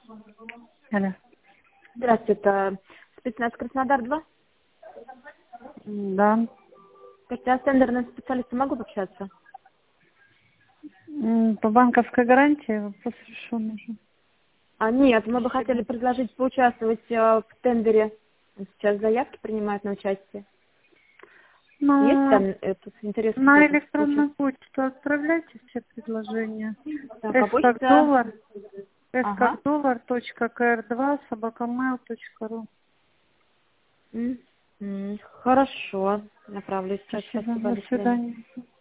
Алло. Здравствуйте, это спецназ Краснодар-2. Да. Как я с тендерным специалистом могу пообщаться? По банковской гарантии вопрос решен уже. Нет, мы бы хотели Спасибо. предложить поучаствовать в тендере. Сейчас заявки принимают на участие. Есть На, там этот интерес на какой-то электронную поучаствовать? почту отправляйте все предложения. Так, а S как почта? доллар, S Ага. как доллар, точка kr2, @mail.ru. Хорошо. Направлю сейчас. Спасибо. Спасибо. До До свидания. свидания.